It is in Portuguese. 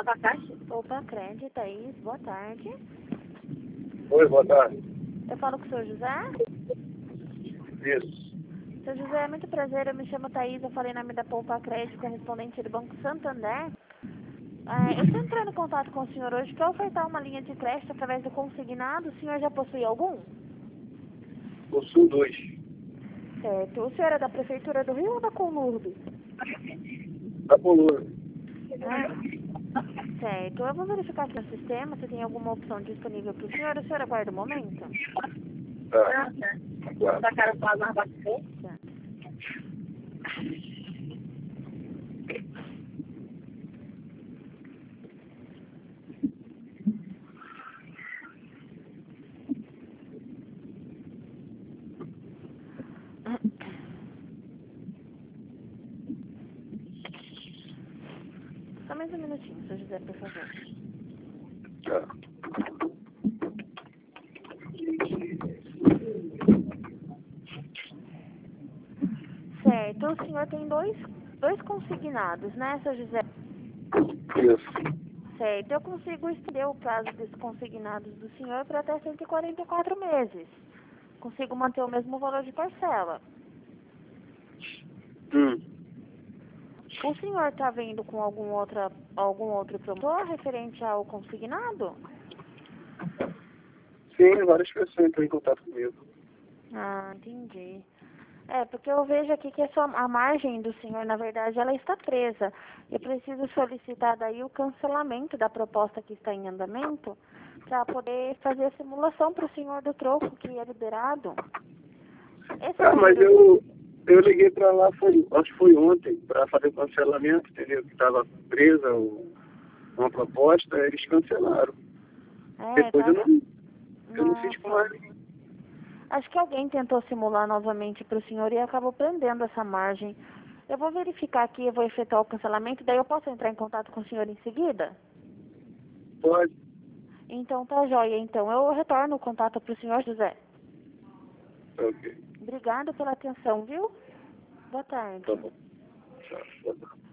falar com a Caixa? Opa, Crédito, Thaís, boa tarde. Oi, boa tarde. Eu falo com o senhor José? Isso. Seu José, muito prazer, eu me chamo Thaís, eu falei em nome da Poupa Crédito, correspondente do Banco Santander. Eu estou entrando em contato com o senhor hoje para ofertar uma linha de crédito através do consignado. O senhor já possui algum? Possuo 2. Certo. O senhor é da Prefeitura do Rio ou da Conurb? Da Polônia. Certo. Eu vou verificar aqui no sistema se tem alguma opção disponível para o senhor. O senhor aguarda um momento? Tá. Da cara para mais bastante. Tá. Só mais um minutinho, seu José, por favor. Tá. Certo. O senhor tem dois consignados, né, seu José? Isso. Certo. Eu consigo estender o prazo desses consignados do senhor para até 144 meses. Consigo manter o mesmo valor de parcela. O senhor está vendo com algum outro promotor referente ao consignado? Sim, várias pessoas entram em contato comigo. Ah, entendi. Porque eu vejo aqui que a margem do senhor, na verdade, ela está presa. Eu preciso solicitar daí o cancelamento da proposta que está em andamento para poder fazer a simulação para o senhor do troco que é liberado. Mas eu liguei pra lá, acho que foi ontem, pra fazer o cancelamento, entendeu? Que tava presa uma proposta, eles cancelaram. Depois Tá. eu não fiz com mais ninguém. Acho que alguém tentou simular novamente para o senhor e acabou prendendo essa margem. Eu vou verificar aqui, eu vou efetuar o cancelamento, daí eu posso entrar em contato com o senhor em seguida? Pode. Então tá joia, então. Eu retorno o contato para o senhor José. Ok. Obrigada pela atenção, viu? Boa tarde. Tá bom. Tchau. Boa tarde.